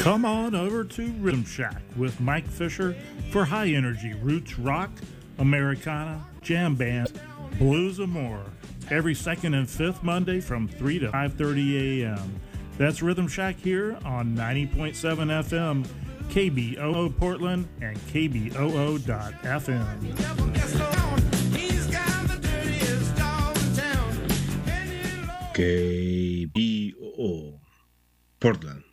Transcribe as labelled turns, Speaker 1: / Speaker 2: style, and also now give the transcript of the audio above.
Speaker 1: Come on over to Rhythm Shack with Mike Fisher for high energy roots rock, Americana, jam band, blues, and more. Every second and fifth Monday from 3 to 5:30 a.m. That's Rhythm Shack here on 90.7 FM, KBOO Portland, and KBOO.FM.
Speaker 2: KBOO Portland.